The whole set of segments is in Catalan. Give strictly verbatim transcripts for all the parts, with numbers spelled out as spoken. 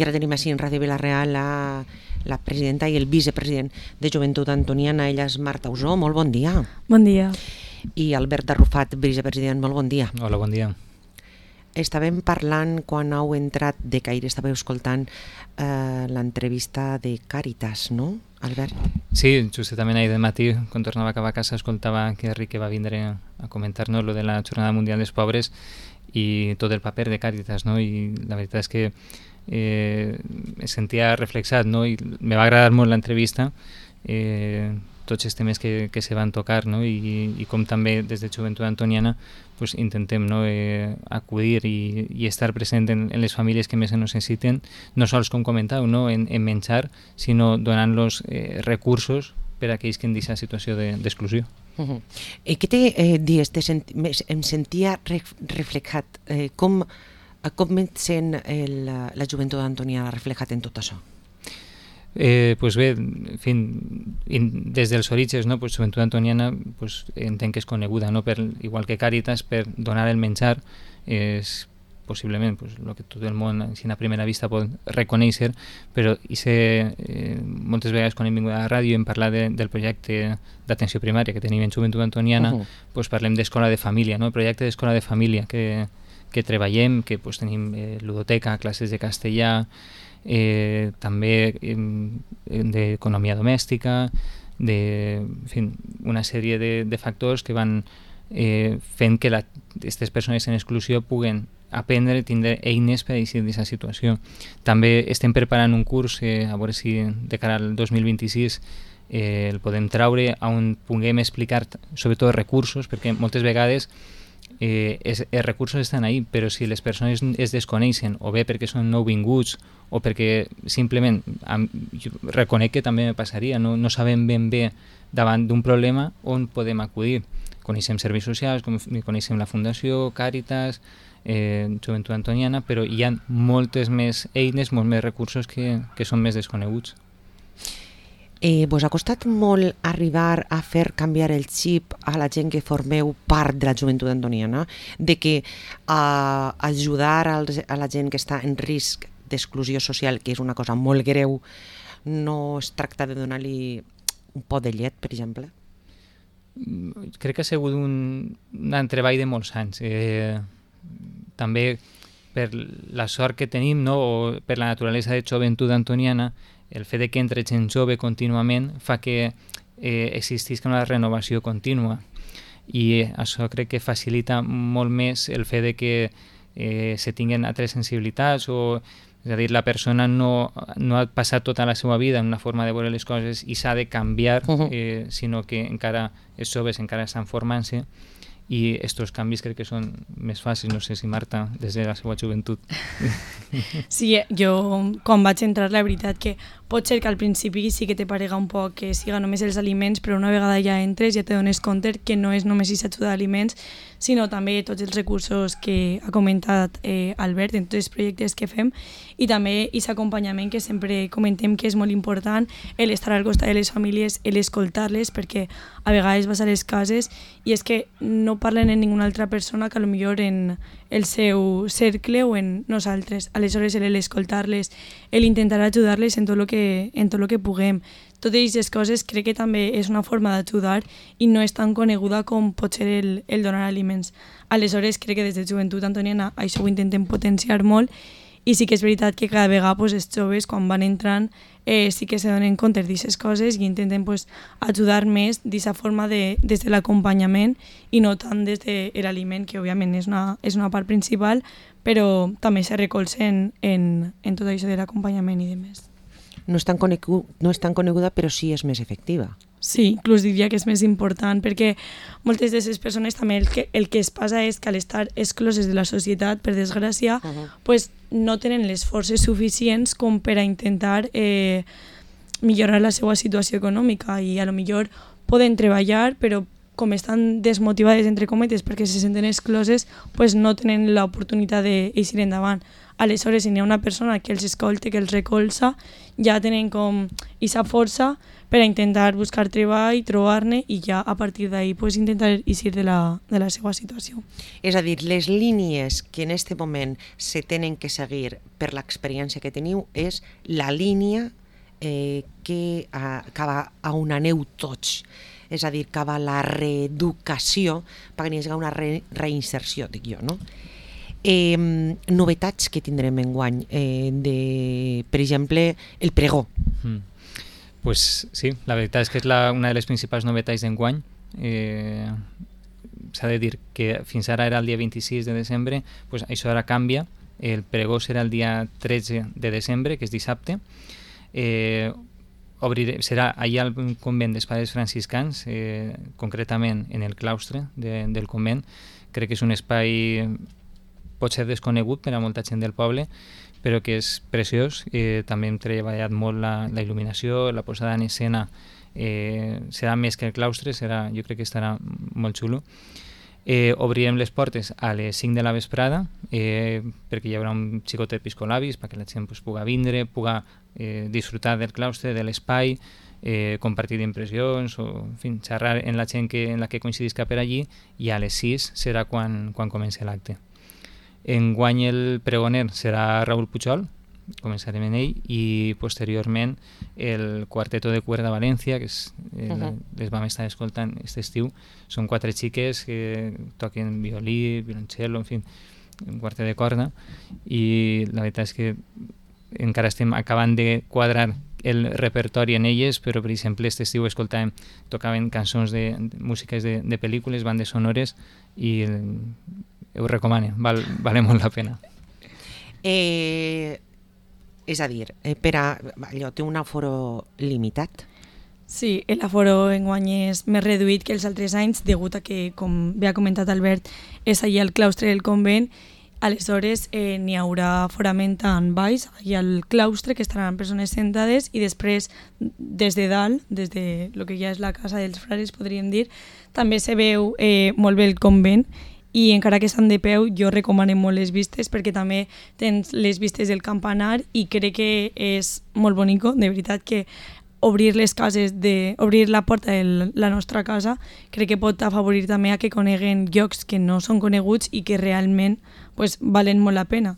I ara tenim així en Ràdio Vila-real la, la presidenta i el vicepresident de Joventut Antoniana. Ella és Marta Usó, molt bon dia. Bon dia. I Albert Arrufat, vicepresident, molt bon dia. Hola, bon dia. Estàvem parlant, quan heu entrat de Caire, estàveu escoltant eh, l'entrevista de Càritas, no, Albert? Sí, justament ahir de matí, quan tornava cap a casa, escoltava que Enrique va vindre a comentar-nos lo de la Jornada Mundial dels Pobres i tot el paper de Càritas, no? I la veritat és que eh, me sentia reflexat, no? I me va agradar molt l'entrevista, eh, tots els temes que, que se van tocar, no? I, i com també des de Joventut Antoniana pues, intentem, no? eh, acudir i, i estar present en, en les famílies que més ens necessiten, no sols com comentau, no? en, en menjar, sinó donant-los eh, recursos per a aquells que en aquesta situació d'exclusió. De, uh -huh. eh, què te eh, dies? Te sent, em sentia re, reflexat. Eh, com, com et sent el, la Joventut Antoniana reflexat en tot això? Eh, pues bé, en fi, in, des dels orígens, no, pues, Joventut Antoniana pues, entenc que és coneguda, no, per, igual que Càritas, per donar el menjar. És possiblement pues, el que tot el món, si a primera vista, pot reconèixer, però i sé, eh, moltes vegades quan hem vingut a la ràdio hem parlat de, del projecte d'atenció primària que tenim en Joventut Antoniana, uh-huh. pues, parlem d'escola de família, no? El projecte d'escola de família que, que treballem, que pues, tenim eh, ludoteca, classes de castellà, Eh, també eh, d'economia domèstica, de, en fi, una sèrie de, de factors que van eh, fent que aquestes persones en exclusió puguen aprendre i tindre eines per a eixir d'aquesta situació. També estem preparant un curs, eh, a veure si de cara al dos mil vint-i-sis eh, el podem traure, on puguem explicar sobretot recursos, perquè moltes vegades Eh, es, els recursos estan ahí, però si les persones es desconeixen, o bé perquè són nouvinguts, o perquè simplement, amb, jo reconec que també me passaria, no, no sabem ben bé davant d'un problema on podem acudir. Coneixem serveis socials, coneixem la Fundació, Càritas, eh, Joventut Antoniana, però hi ha moltes més eines, molts més recursos que, que són més desconeguts. Eh, vos ha costat molt arribar a fer canviar el xip a la gent que formeu part de la Joventut Antoniana, de que uh, ajudar als, a la gent que està en risc d'exclusió social, que és una cosa molt greu, no es tracta de donar-li un pot de llet, per exemple? Crec que ha sigut un, un treball de molts anys. Eh, també per la sort que tenim, no? O per la naturalesa de Joventut Antoniana, el fet de que entre gent jove contínuament fa que eh, existisca una renovació contínua i eh, això crec que facilita molt més el fet de que eh, se tinguin altres sensibilitats o, és a dir, la persona no, no ha passat tota la seva vida en una forma de veure les coses i s'ha de canviar, uh-huh. eh, sinó que encara els joves encara estan formant-se i aquests canvis crec que són més fàcils. No sé si Marta, des de la seva joventut. Sí, jo quan vaig entrar, la veritat que pot ser que al principi sí que te parega un poc que siga només els aliments, però una vegada ja entres ja te dones compte que no és només aquesta ajuda d'aliments, sinó també tots els recursos que ha comentat eh, Albert en tots els projectes que fem i també aquest acompanyament que sempre comentem que és molt important, l'estar al costat de les famílies, l'escoltar-les, perquè a vegades vas a les cases i és que no parlen en ninguna altra persona que potser en el seu cercle o en nosaltres. Aleshores, l'escoltar-les, l'intentar ajudar-les en tot el que, en tot el que puguem. Totes aquestes coses crec que també és una forma d'ajudar i no és tan coneguda com pot ser el, el donar aliments. Aleshores, crec que des de Joventut Antoniana això ho intentem potenciar molt i sí que és veritat que cada vegada pues, els joves, quan van entrant, eh, sí que se donen compte d'aquestes coses i intenten pues, ajudar més d'aquesta forma de, des de l'acompanyament i no tant des de l'aliment, que òbviament és una, és una part principal, però també se recolzen en, en tot això de l'acompanyament i demés. No és tan coneguda, no és tan coneguda, però sí és més efectiva. Sí, inclús diria que és més important, perquè moltes d'aquestes persones també el que, el que es passa és que al estar excloses de la societat, per desgràcia, uh-huh. pues, no tenen les forces suficients com per a intentar eh, millorar la seva situació econòmica i a lo millor poden treballar, però com estan desmotivades, entre cometes, perquè se senten excloses, pues no tenen l'oportunitat d'eixir endavant. Aleshores, si hi ha una persona que els escolta, que els recolza, ja tenen com aquesta força per a intentar buscar treball, trobar-ne i ja a partir d'ahí pues, intentar eixir de la, de la seva situació. És a dir, les línies que en aquest moment se tenen que seguir per l'experiència que teniu és la línia eh, que acaba a on aneu tots. És a dir, que va la reeducació perquè n'hi hagi una re reinserció, dic jo, no? Eh, novetats que tindrem enguany, eh, de, per exemple, el pregó. Mm. Pues sí, la veritat és que és la, una de les principals novetats d'enguany. Eh, S'ha de dir que fins ara era el dia vint-i-sis de desembre, pues això ara canvia. El pregó serà el dia tretze de desembre, que és dissabte. Eh, obriré, serà allà al convent dels Pares Franciscans, eh, concretament en el claustre de, del convent. Crec que és un espai pot ser desconegut per a molta gent del poble, però que és preciós. Eh, també hem treballat molt la, la il·luminació, la posada en escena. Eh, serà més que el claustre, serà, jo crec que estarà molt xulo. Eh, obrirem les portes a les cinc de la vesprada, eh, perquè hi haurà un xicot d'episcolabis perquè la gent pues, pugui vindre, pugui eh, disfrutar del claustre, de l'espai, eh, compartir impressions o en fi, xerrar en la gent que, en la que coincidisca per allí, i a les sis serà quan, quan comença l'acte. Enguany el pregoner serà Raül Pujol, començarem en ell, i posteriorment el Quarteto de Cuerda València, que és, eh, uh-huh. les vam estar escoltant aquest estiu. Són quatre xiques que toquen violí, violoncel, en fi, un quartet de corda, i la veritat és que encara estem acabant de quadrar el repertori en elles, però per exemple aquest estiu escoltàvem, tocaven cançons de, de músiques de, de pel·lícules, bandes sonores, i ho recomano, val, vale molt la pena. Eh, és a dir, eh, per a, allò té un aforo limitat? Sí, l'aforo enguany és més reduït que els altres anys, degut a que, com bé ha comentat Albert, és allà al claustre del convent. Aleshores eh, n'hi haurà aforament en baix, allà al claustre, que estaran persones sentades, i després des de dalt, des de lo que ja és la casa dels frares, podríem dir, també se veu eh, molt bé el convent, i encara que estan de peu jo recomano molt les vistes perquè també tens les vistes del campanar i crec que és molt bonico, de veritat que obrir les cases, de, obrir la porta de la nostra casa crec que pot afavorir també a que coneguen llocs que no són coneguts i que realment pues, valen molt la pena.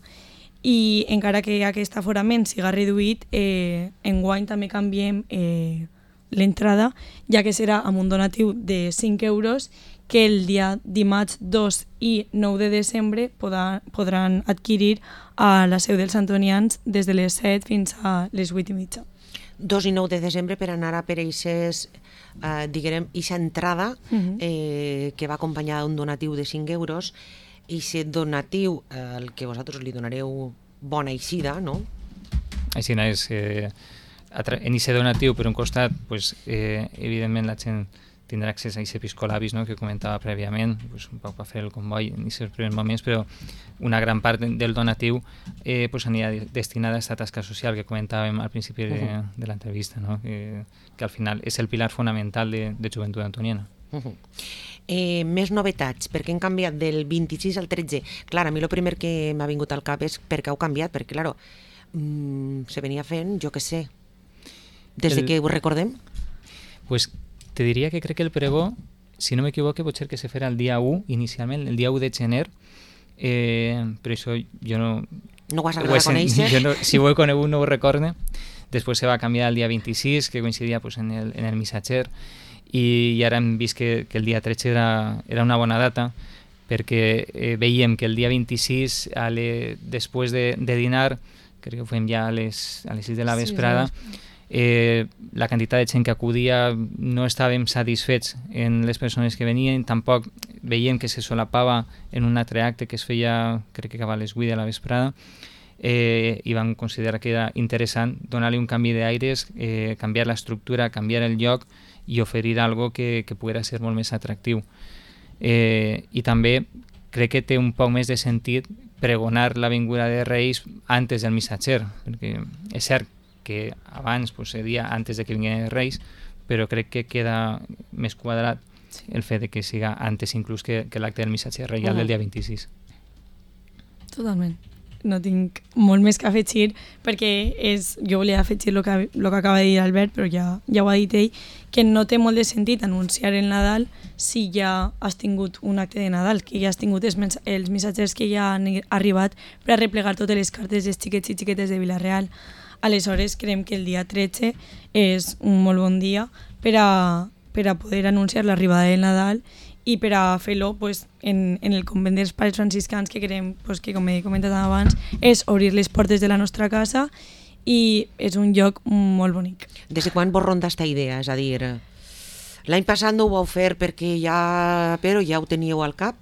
I encara que aquest aforament siga reduït, eh, enguany també canviem eh, l'entrada, ja que serà amb un donatiu de cinc euros que el dia dimarts dos i nou de desembre podran, podran adquirir a la seu dels Antonians des de les set fins a les vuit i mitja. dos i nou de desembre per anar a per aquestes, eh, diguem, eixa entrada uh-huh. eh, que va acompanyada d'un donatiu de cinc euros, i aquest donatiu eh, el que vosaltres li donareu bona eixida, no? Així és, eh, en aquest donatiu per un costat, pues, eh, evidentment la gent tindrà accés a aquests episcolabis, no?, que comentava prèviament, pues, un poc per fer el comboi en aquests primers moments, però una gran part del donatiu eh, pues, anirà destinada a aquesta tasca social que comentàvem al principi de, uh-huh. de l'entrevista, no?, que, que al final és el pilar fonamental de, de Joventut Antoniana. Uh-huh. Eh, més novetats, perquè hem canviat del vint-i-sis al tretze. Clar, a mi el primer que m'ha vingut al cap és per què heu canviat, perquè, clar, mmm, se venia fent, jo què sé, des el... de que ho recordem? Pues te diria que crec que el pregó, si no m'equivoque, pot ser que se farà el dia u, inicialment, el dia u de gener, eh, però això jo no... No ho has arribat a conèixer? Jo no, si ho he conegut no ho recorde. Després se va canviar el dia vint-i-sis, que coincidia pues, en, el, en el missatger, i, i ara hem vist que, que el dia tretze era, era una bona data, perquè eh, veiem que el dia vint-i-sis, a le, després de, de dinar, crec que ho fem ja a les, a les sis de la vesprada, sí, Eh, la quantitat de gent que acudia no estàvem satisfets en les persones que venien, tampoc veiem que se solapava en un altre acte que es feia, crec que acaba a les vuit de la vesprada, eh, i vam considerar que era interessant donar-li un canvi d'aires, eh, canviar l'estructura, canviar el lloc i oferir algo que, que poguera ser molt més atractiu. Eh, I també crec que té un poc més de sentit pregonar la vinguda de Reis antes del missatger, perquè és cert que abans pues, seria antes de que vinguin els Reis, però crec que queda més quadrat sí. el fet de que siga antes inclús que, que l'acte del missatge reial uh-huh. del dia vint-i-sis. Totalment. no tinc molt més que afegir, perquè és, jo volia afegir el que, el que acaba de dir Albert, però ja, ja ho ha dit ell, que no té molt de sentit anunciar el Nadal si ja has tingut un acte de Nadal, que ja has tingut els, mens els missatgers que ja han arribat per a replegar totes les cartes dels xiquets i xiquetes de Vila-real. Aleshores, creiem que el dia tretze és un molt bon dia per a, per a poder anunciar l'arribada del Nadal i per a fer-lo pues, en, en el convent dels pares franciscans, que creiem, pues, que com he comentat abans, és obrir les portes de la nostra casa i és un lloc molt bonic. Des de quan vos ronda aquesta idea? És a dir, l'any passat no ho vau fer perquè ja, però ja ho teníeu al cap?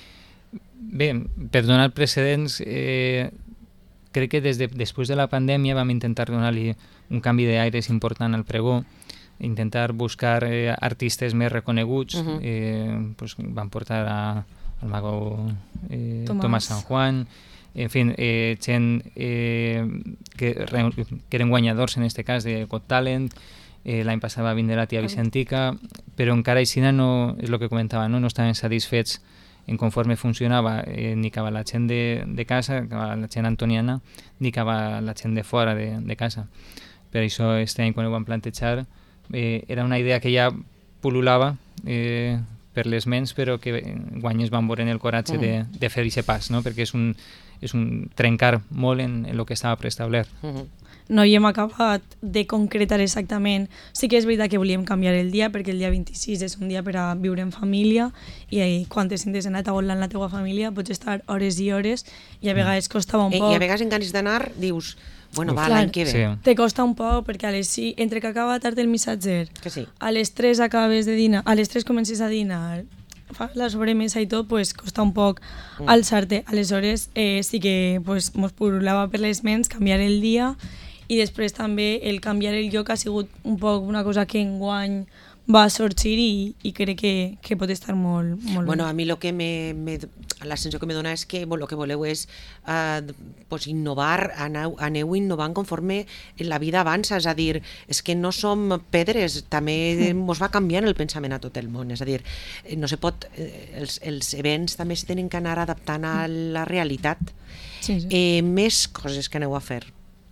Bé, per donar precedents, eh, crec que des de, després de la pandèmia vam intentar donar-li un canvi d'aires important al pregó, intentar buscar eh, artistes més reconeguts. Uh -huh. eh, pues, van portar a, al mago eh, Tomàs. Tomàs San Juan, en fi, eh, gent eh, que, que eren guanyadors en aquest cas de Got Talent. Eh, l'any passat va vindre la tia Vicentica, però encara així no, és el que comentava, no, no estaven satisfets en conforme funcionava eh, ni cap a la gent de, de casa, cap a la gent antoniana, ni cap a la gent de fora de, de casa. Per això este any quan ho vam plantejar eh, era una idea que ja pul·lulava eh, per les ments, però que guanyes van veure en el coratge mm. de, de fer aquest pas, no? Perquè és un, és un trencar molt en, en el que estava preestablert. Mm -hmm. No hi hem acabat de concretar exactament. Sí que és veritat que volíem canviar el dia, perquè el dia vint-i-sis és un dia per a viure en família i quan te sentes anar a taula en la teva família pots estar hores i hores i a vegades costava un poc. I a vegades en ganes d'anar dius, bueno, va, l'any que ve. Sí. Te costa un poc perquè a les sis, entre que acaba tard el missatger, que sí. a les tres acabes de dinar, a les tres comences a dinar, fa la sobremesa i tot, pues, costa un poc mm. alçar-te. Aleshores eh, sí que pues, mos purulava per les ments canviar el dia i després també el canviar el lloc ha sigut un poc una cosa que enguany va sorgir i, i crec que, que pot estar molt, molt bueno, bé. a mi lo que me, me, la sensació que me dona és que bueno, lo que voleu és uh, pues innovar, aneu, aneu innovant conforme la vida avança, és a dir, és que no som pedres, també mm. mos va canviant el pensament a tot el món, és a dir, no se pot, eh, els, els events també se tenen que anar adaptant a la realitat. Sí, sí. Eh, més coses que aneu a fer.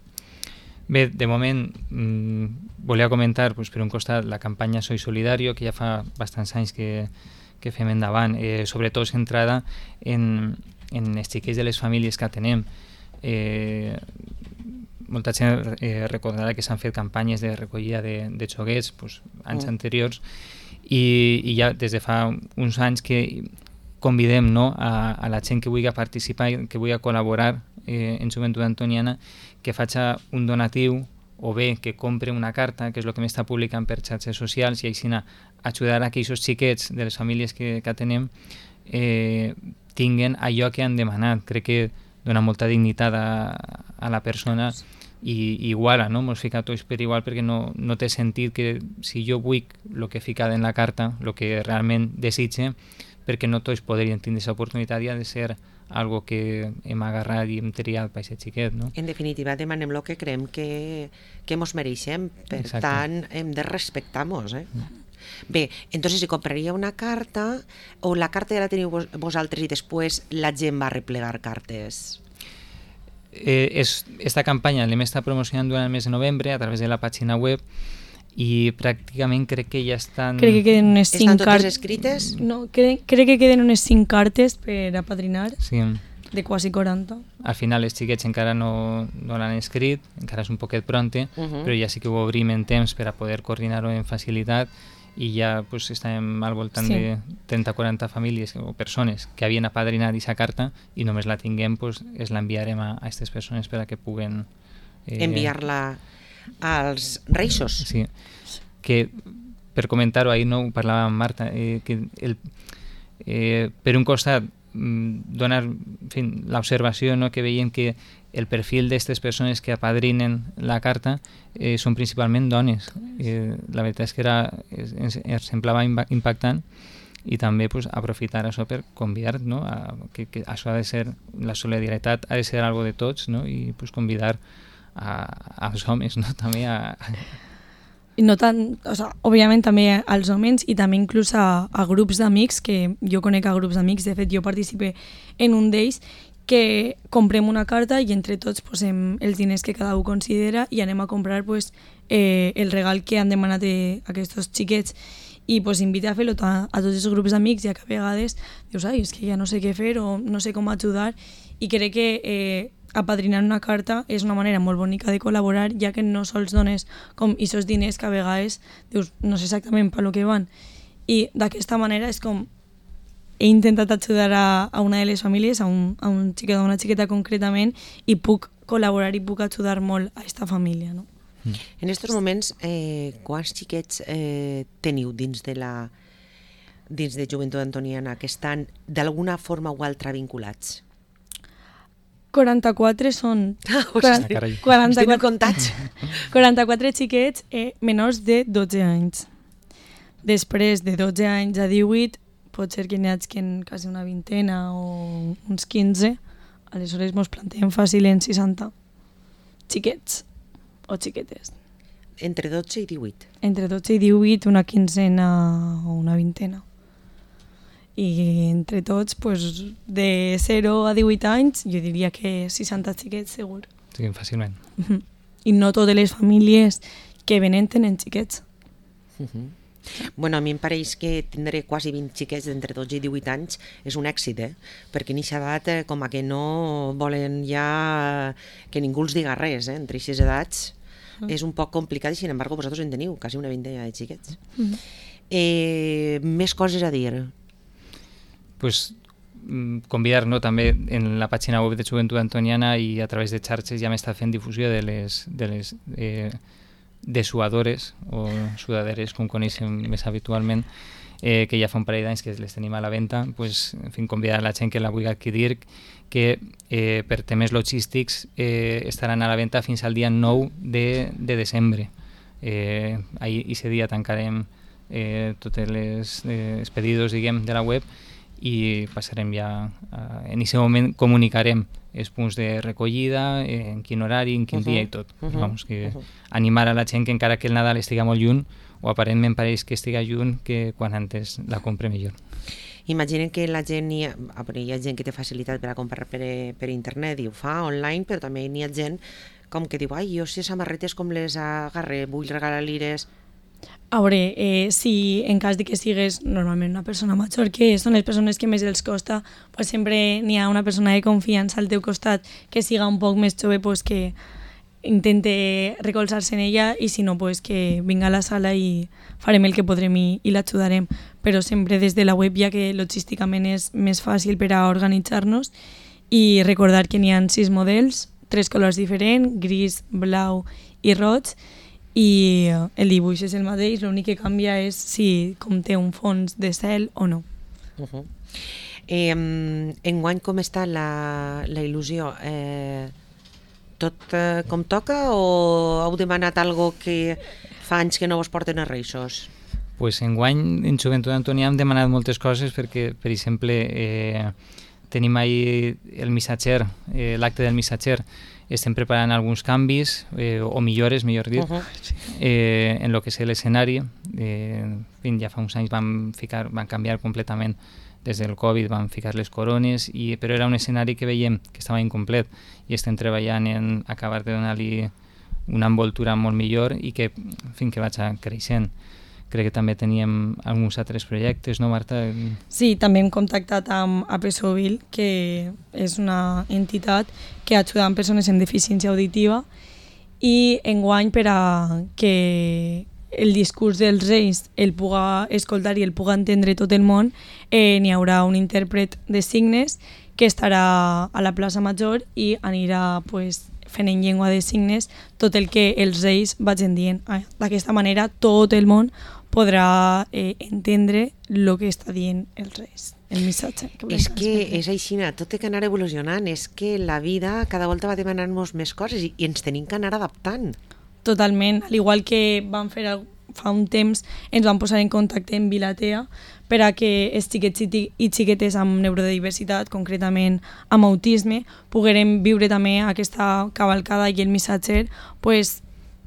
Bé, de moment mmm, volia comentar pues, per un costat la campanya Soy Solidario, que ja fa bastants anys que, que fem endavant, eh, sobretot centrada en, en els xiquets de les famílies que atenem. Eh, molta gent eh, recordarà que s'han fet campanyes de recollida de, de xoguets pues, anys mm. anteriors i, i ja des de fa uns anys que convidem no, a, a la gent que vulgui participar, que vulgui col·laborar eh, en Joventut Antoniana, que faci un donatiu o bé que compre una carta, que és el que m'està publicant per xarxes socials, i així ajudar a que aquests xiquets de les famílies que, que tenem eh, tinguen allò que han demanat. Crec que dona molta dignitat a, a la persona i, i iguala, no? Mos fica tots per igual perquè no, no té sentit que si jo vull el que he ficat en la carta, el que realment desitge, perquè no tots podrien tindre aquesta oportunitat i ha de ser algo que hem agarrat i hem triat per aquest xiquet, no? En definitiva, demanem el que creiem que, que mos mereixem, per Exacte. Tant hem de respectar-nos, eh? Mm. Bé, entonces si compraria una carta o la carta ja la teniu vos, vosaltres i després la gent va replegar cartes? Eh, és, esta campanya l'hem estat promocionant durant el mes de novembre a través de la pàgina web i pràcticament crec que ja estan... Crec que queden unes cinc estan totes cartes escrites? No, crec, crec que queden unes cinc cartes per apadrinar, sí. de quasi quaranta. Al final els xiquets encara no, no l'han escrit, encara és un poquet pronte, uh -huh. però ja sí que ho obrim en temps per a poder coordinar-ho en facilitat i ja pues, estàvem al voltant sí. de trenta a quaranta famílies o persones que havien apadrinat aquesta carta i només la tinguem, pues, es l'enviarem a aquestes persones per a que puguen... Eh, enviar-la als reixos. Sí, que per comentar-ho, ahir no ho parlava amb Marta, eh, que el, eh, per un costat donar l'observació, no, que veiem que el perfil d'aquestes persones que apadrinen la carta eh, són principalment dones. Eh, la veritat és que era, ens, ens semblava impactant i també pues, aprofitar això per convidar, no, a, que, que això ha de ser, la solidaritat ha de ser algo de tots, no, i pues, convidar a, als homes, no, també a... I no tant, o sea, òbviament també als homes i també inclús a, a grups d'amics, que jo conec a grups d'amics, de fet jo participé en un d'ells que comprem una carta i entre tots posem els diners que cada un considera i anem a comprar pues, eh, el regal que han demanat eh, aquests xiquets i pues, invita a fer-lo a, a tots els grups d'amics, ja que a vegades dius, ai, és que ja no sé què fer o no sé com ajudar, i crec que eh, apadrinar una carta és una manera molt bonica de col·laborar, ja que no sols dones com aquests diners que a vegades dius, no sé exactament per lo que van, i d'aquesta manera és com he intentat ajudar a, a una de les famílies, a un, a un xiquet o una xiqueta concretament, i puc col·laborar i puc ajudar molt a aquesta família, no? Mm. En aquests moments, eh, quants xiquets eh, teniu dins de la dins de Joventut Antoniana que estan d'alguna forma o altra vinculats? quaranta-quatre són... Ah, quaranta, quaranta-quatre, comptats. quaranta-quatre xiquets eh, menors de dotze anys. Després de dotze anys a divuit, pot ser que n'hi hagi que en quasi una vintena o uns quinze, aleshores ens plantem fàcil en seixanta xiquets o xiquetes. Entre dotze i divuit? Entre dotze i divuit, una quinzena o una vintena. I entre tots, pues, de zero a divuit anys, jo diria que seixanta xiquets segur. Sí, fàcilment. Uh-huh. I no totes les famílies que venen tenen xiquets. Uh-huh. Bueno, a mi em pareix que tindré quasi vint xiquets d'entre dotze i divuit anys és un èxit, eh? Perquè en aquesta edat eh, com a que no volen ja que ningú els diga res, eh? Entre aquestes edats mm. és un poc complicat i sin embargo vosaltres en teniu quasi una vintena de xiquets. Mm. Eh, més coses a dir? Pues convidar, no, també en la pàgina web de Joventut Antoniana i a través de xarxes ja m'està fent difusió de les, de les eh, dessuadores o sudaderes, com coneixem més habitualment, eh, que ja fa un parell d'anys que les tenim a la venda, pues, en fi, convidar a la gent que la vulgui adquirir, que eh, per temes logístics eh, estaran a la venda fins al dia nou de, de desembre. Eh, ahir, ese dia tancarem eh, tots els eh, pedidos, diguem, de la web i passarem ja, a, en aquest moment comunicarem els punts de recollida, eh, en quin horari, en quin uh-huh. dia i tot. Uh-huh. Vamos, que uh-huh. animar a la gent que encara que el Nadal estiga molt lluny, o aparentment pareix que estiga lluny, que quan antes la compre millor. Imaginen que la gent, hi ha, hi ha gent que té facilitat per a comprar per, per internet i ho fa online, però també hi ha gent com que diu, ai, jo si samarretes com les agarré, vull regalar-les. A veure, eh, si en cas de que sigues normalment una persona major, que són les persones que més els costa, pues sempre n'hi ha una persona de confiança al teu costat que siga un poc més jove, pues que intente recolzar-se en ella i si no, pues que vinga a la sala i farem el que podrem i, i l'ajudarem. Però sempre des de la web, ja que logísticament és més fàcil per a organitzar-nos, i recordar que n'hi ha sis models, tres colors diferents, gris, blau i roig, i el dibuix és el mateix, l'únic que canvia és si com té un fons de cel o no. Uh-huh. Eh, enguany com està la, la il·lusió? Eh, tot eh, com toca o heu demanat algo que fa anys que no vos porten a Reixos? Pues enguany en Joventut Antoniana hem demanat moltes coses perquè, per exemple, eh, tenim ahí el missatger, eh, l'acte del missatger. Estem preparant alguns canvis, eh, o millores, millor dit, uh-huh. eh, en lo que és l'escenari. Eh, ja fa uns anys vam, ficar, vam canviar completament des del Covid, vam ficar les corones, i, però era un escenari que veiem que estava incomplet i estem treballant en acabar de donar-li una envoltura molt millor i que, en fi, que vaig creixent. Crec que també teníem alguns altres projectes, no, Marta? Sí, també hem contactat amb Apesovil, que és una entitat que ajuda a persones amb deficiència auditiva, i enguany per a que el discurs dels Reis el puga escoltar i el puga entendre tot el món, eh, n'hi haurà un intèrpret de signes que estarà a la plaça Major i anirà pues, fent en llengua de signes tot el que els Reis vagin dient. D'aquesta manera tot el món podrà eh, entendre el que està dient els Reis, el missatge. Que és que és així, tot té que anar evolucionant, és que la vida cada volta va demanant-nos més coses i, i ens tenim que anar adaptant. Totalment, al igual que vam fer fa un temps, ens vam posar en contacte amb Vilatea per a que els xiquets i xiquetes amb neurodiversitat, concretament amb autisme, poguérem viure també aquesta cavalcada i el missatger, pues,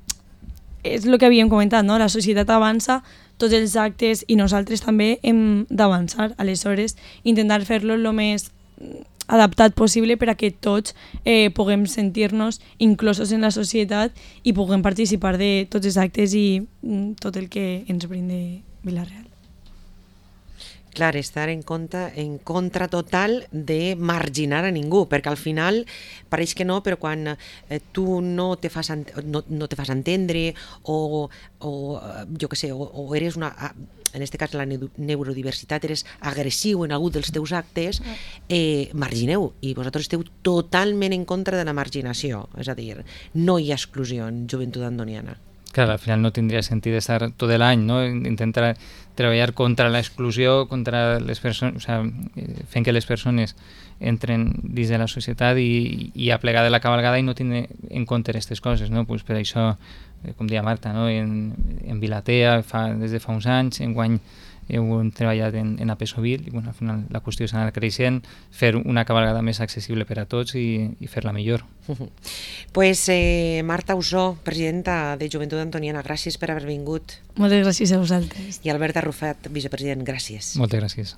és el que havíem comentat, no? La societat avança, tots els actes i nosaltres també hem d'avançar. Aleshores, intentar fer-lo el més adaptat possible per a que tots eh, puguem sentir-nos inclosos en la societat i puguem participar de tots els actes i mm, tot el que ens brinde Vila-real. Clar, estar en contra, en contra total de marginar a ningú, perquè al final pareix que no, però quan eh, tu no te fas, no, no te fas entendre o, o jo què sé, o, o eres una, en aquest cas la neurodiversitat, eres agressiu en algun dels teus actes, eh, margineu, i vosaltres esteu totalment en contra de la marginació, és a dir, no hi ha exclusió en Joventut Andoniana. Claro, al final no tendría sentido estar todo el año, ¿no? Intentar treballar contra la exclusió, contra les persones, o sea, fent que les persones entren dins de la societat i, i aplegar de la cabalgada i no tindre en compte aquestes coses, no? Pues per això, com deia Marta, no? en, en Vilatea, fa, des de fa uns anys, enguany heu treballat en, en Apesovil, i bueno, al final la qüestió és anar creixent, fer una cabalgada més accessible per a tots i, i fer-la millor. Pues eh, Marta Usó, presidenta de Joventut Antoniana, gràcies per haver vingut. Moltes gràcies a vosaltres. I Albert Arrufat, vicepresident, gràcies. Moltes gràcies.